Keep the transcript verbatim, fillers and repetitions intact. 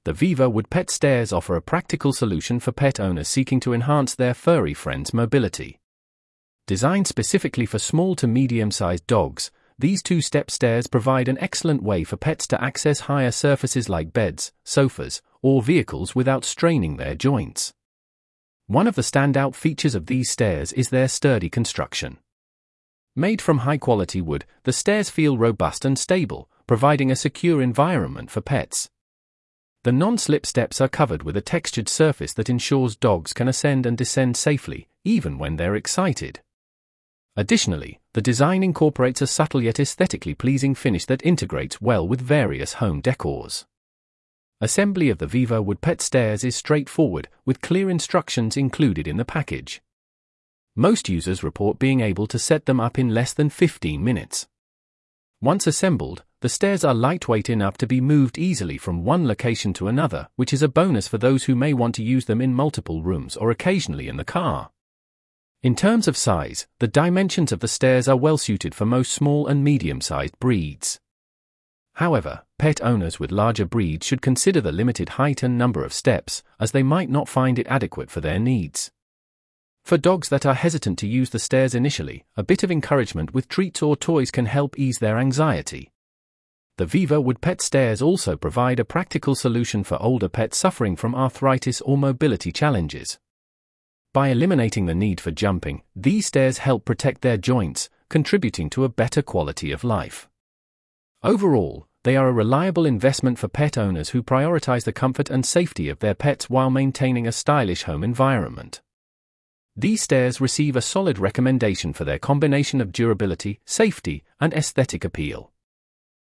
The Viva Wood Pet Stairs offer a practical solution for pet owners seeking to enhance their furry friends' mobility. Designed specifically for small to medium-sized dogs, these two-step stairs provide an excellent way for pets to access higher surfaces like beds, sofas, or vehicles without straining their joints. One of the standout features of these stairs is their sturdy construction. Made from high-quality wood, the stairs feel robust and stable, providing a secure environment for pets. The non-slip steps are covered with a textured surface that ensures dogs can ascend and descend safely, even when they're excited. Additionally, the design incorporates a subtle yet aesthetically pleasing finish that integrates well with various home decors. Assembly of the Viva Wood Pet Stairs is straightforward, with clear instructions included in the package. Most users report being able to set them up in less than fifteen minutes. Once assembled, the stairs are lightweight enough to be moved easily from one location to another, which is a bonus for those who may want to use them in multiple rooms or occasionally in the car. In terms of size, the dimensions of the stairs are well suited for most small and medium-sized breeds. However, pet owners with larger breeds should consider the limited height and number of steps, as they might not find it adequate for their needs. For dogs that are hesitant to use the stairs initially, a bit of encouragement with treats or toys can help ease their anxiety. The Viva Wood Pet Stairs also provide a practical solution for older pets suffering from arthritis or mobility challenges. By eliminating the need for jumping, these stairs help protect their joints, contributing to a better quality of life. Overall, they are a reliable investment for pet owners who prioritize the comfort and safety of their pets while maintaining a stylish home environment. These stairs receive a solid recommendation for their combination of durability, safety, and aesthetic appeal.